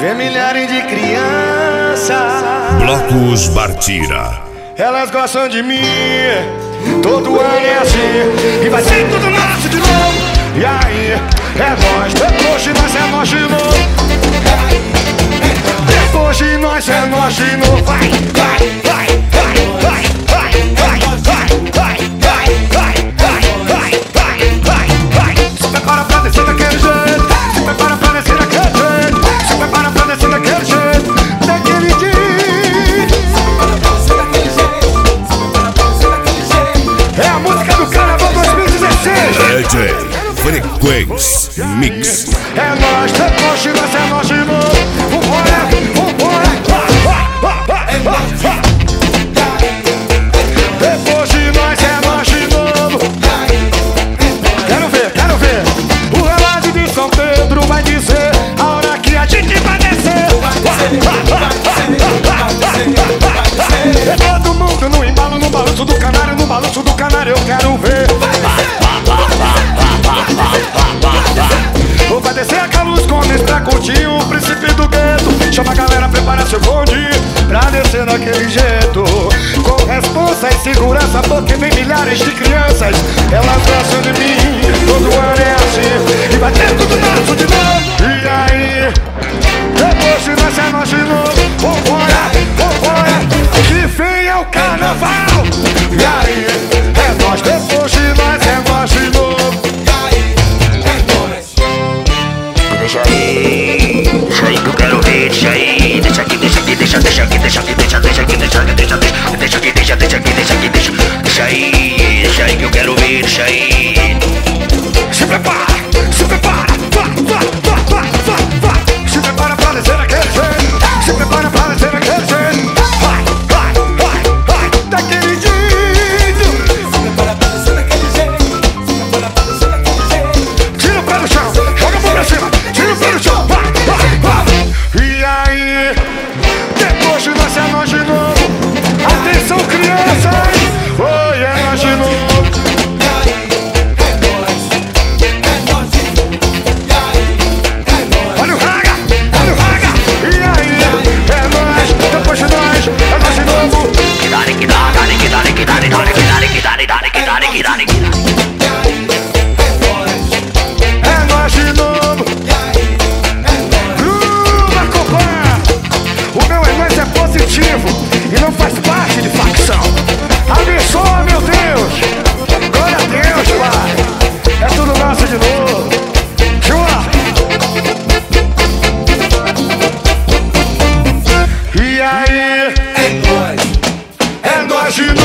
Tem milhares de crianças. Blocos Bartira. Elas gostam de mim. Todo ano é assim. E vai ser tudo nosso de novo. E aí, é nós. Depois de nós é nós de novo. Depois de nós é nós de novo. Vai, vai, vai, vai, vai, vai, vai, vai, vai, vai, vai, vai, vai, vai, vai. Se prepara pra descer daquele jeito. Se prepara pra descer daquele jeito. Se prepara pra descer daquele jeito. Daquele jeito. É a música do Carnaval 2016. DJ Frequência Mix. É nós, depois de nós é nós de novo. Vambora, vambora. Depois de nós é nós de novo. Quero ver, quero ver. O relógio de São Pedro vai dizer a hora que a gente vai descer. É todo mundo no embalo, no balanço do canário. No balanço do canário eu quero ver. Vai descer a Carlos Gomes pra curtir o príncipe do gueto. Chama a galera, prepara seu bonde pra descer daquele jeito. Com responsa e segurança, porque vem milhares de crianças. Elas gostam de mim, todo ano é assim. E vai ter tudo nosso de novo. E aí, depois de nós é nós de novo. Vambora, vambora, que fim é o carnaval. E aí, é nós, depois de nós é nós de novo. Deixa aí que eu quero ver, deixa aí, deixa aqui, deixa aqui, deixa aqui, deixa aqui, deixa aqui, deixa aqui, deixa aqui, deixa aí que eu quero ver, deixa aí. Se prepara, se prepara, vai, se prepara pra descer daquele jeito, se prepara pra descer daquele jeito, vai, daquele jeito, se prepara pra descer daquele jeito, se prepara pra descer daquele jeito, tira o pé do chão, joga a mão pra cima, tira o pé do chão, vai, e aí, depois de nós é nós de novo, atenção crianças, oi, é nós de novo. É nós de novo. Gruba, companheiro. O meu é nós é positivo e não faz parte de facção. Abençoa, meu Deus. Glória a Deus, Pai. É tudo nosso de novo. Chua. E aí? É nós de novo.